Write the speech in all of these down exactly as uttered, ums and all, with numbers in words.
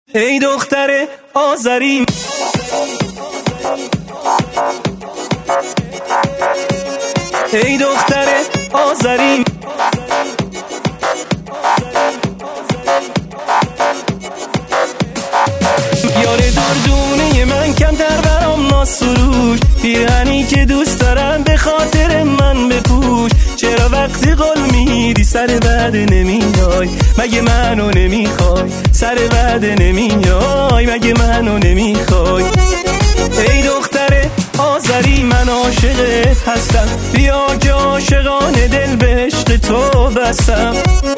ای دختر آذری، ای دختر آذری، یار دردونه من کمتر برام ناز سروش، پیرهنی که دوست دارم به خاطر من بپوش. چرا وقتی قول میدی سر وعده نمیای؟ مگه منو نمیخوای؟ سر وعده نمیای؟ مگه منو نمیخوای؟ ای دختر آذری، من عاشقت هستم، بیا که عاشقانه دل به عشق تو بستم.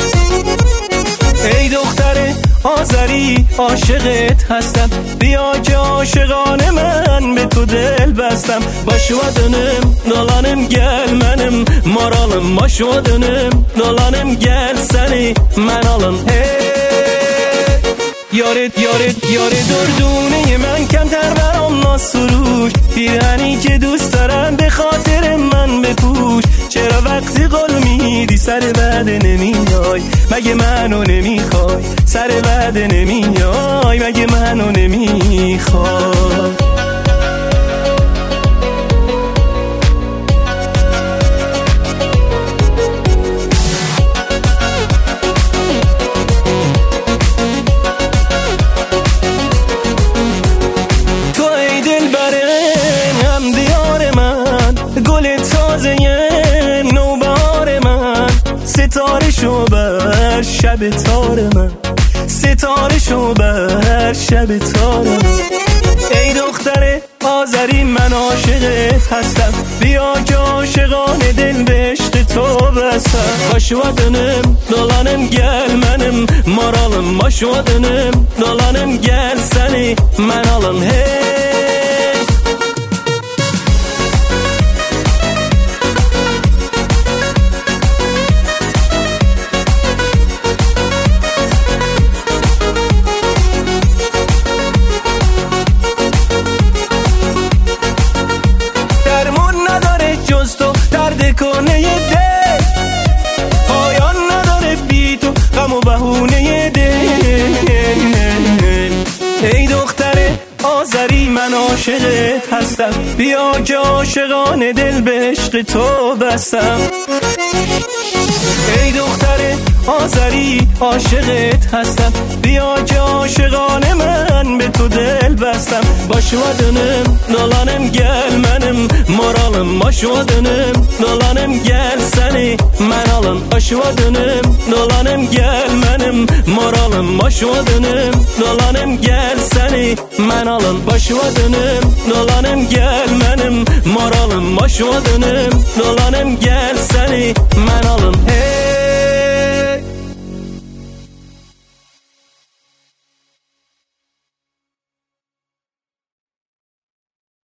ای دختر آذری، عاشقت هستم، بیا که عاشقانه من به تو دل bastım. Başıma dönüm dolanım gel benim moralım, başıma dönüm dolanım gel seni men alım. Hey yaret yaret yaret dördüğüne من کمتر برام ناز سروش، پیرهنی که دوست دارم به خاطر من بپوش. چرا وقتی قول میدی سر وعده نمیای؟ مگه منو نمیخوای؟ سر وعده نمیای؟ مگه منو نمیخوای؟ ستاره شو بر شب تار من، ستاره شو بر شب تار من. ای دختر آذری، من عاشقت هستم، بیا که عاشقانه دل به عشق تو بستم. Başıma dönüm dolanım gel benim moralım, başıma dönüm dolanım gel seni men alım. Hey کنه دل، پایان نداره بی تو غم و بهونه دل. ای دختر آذری، من عاشقت هستم، بیا که عاشقانه دل به عشق تو بستم. ای دختر آذری، عاشقت هستم، بیا که عاشقانه من به تو دل bastım. Başıma dönüm dolanım gel benim moralım, başıma dönüm dolanım gel seni men alım. Başıma dönüm dolanım gel benim moralım, başıma dönüm dolanım gel seni men alım. Başıma dönüm dolanım gel benim moralım, başıma dönüm dolanım gel seni